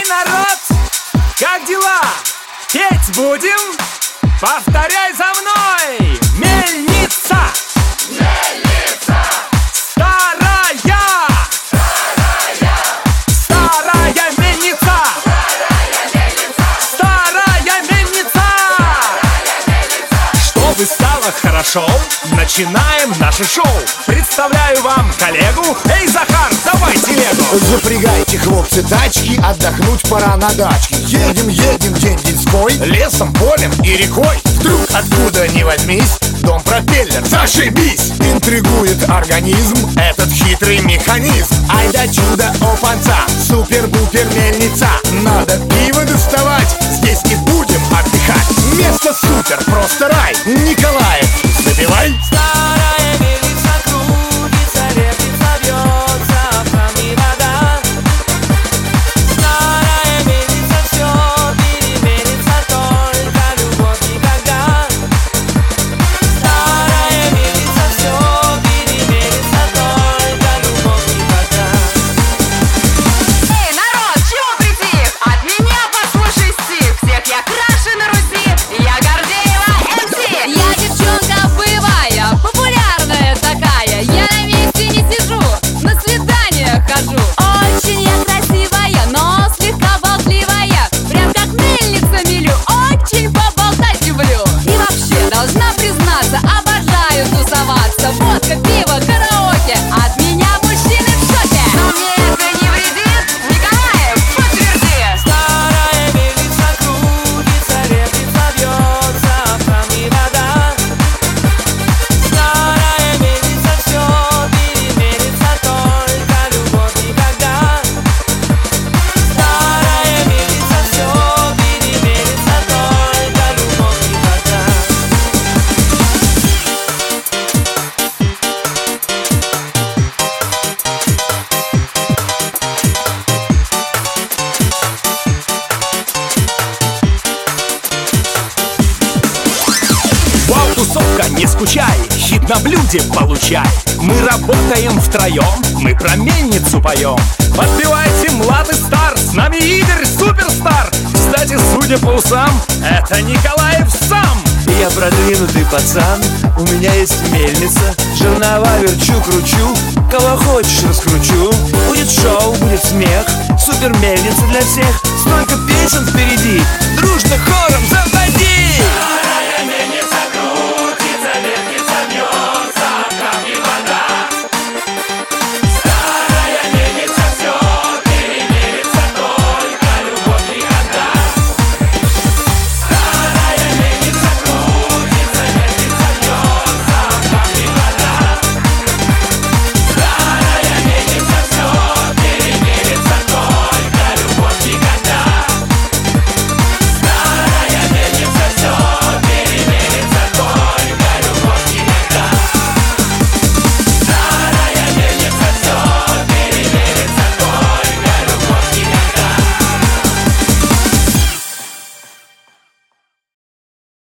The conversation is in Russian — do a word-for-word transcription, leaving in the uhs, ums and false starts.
народ, как дела? Петь будем? Повторяй за мной! Мельница! Мельница! Старая! Старая! Старая мельница! Старая мельница! Старая мельница! Чтобы стало хорошо, начинаем наше шоу. Представляю вам коллегу. Эй, Захар, давай телегу! Запрягайте, хлопцы, тачки, отдохнуть пора на дачке. Едем, едем день-деньской, лесом, полем и рекой. Вдруг откуда ни возьмись, дом-пропеллер, зашибись! Интригует организм этот хитрый механизм. Ай да чудо, опанца, супер-бупер мельница. Надо пиво доставать, здесь и будем отдыхать. Место супер, просто рай. Николаев, забивай! Старая мельница крутится, вертится, бьется в кране вода. Старая мельница все перемелится, только любовь никогда. Старая мельница все перемелится, только любовь никогда. Эй, народ, чего притих? От меня послушай стих. Всех я краше на Руси, я Гордеева эм си. Я девчонка боевая, популярная такая. Я на месте не сижу, на свиданиях хожу. Очень я красивая, но слегка болтливая. Прям как мельница мелю, очень поболтать люблю. И вообще, должна признаться, обожаю тусоваться. Водка, пиво, караоке, от меня мужчины в шоке. Но мне это не вредит, Николаев, подтверди. Старая мельница крутится, вертится, бьется в кране вода. Старая мельница все перемелится, только любовь никогда. Старая мельница все перемелится, только любовь никогда. Вау, тусовка, не скучай, хит на блюде получай. Мы работаем втроем, мы про мельницу поем. Подпевайте, млад и стар, с нами Игорь, суперстар. Кстати, судя по усам, это Николаев сам. Я продвинутый пацан, у меня есть мельница. Жернова верчу, кручу, кого хочешь раскручу. Будет шоу, будет смех, супер мельница для всех. Столько песен впереди, дружно хором запусти.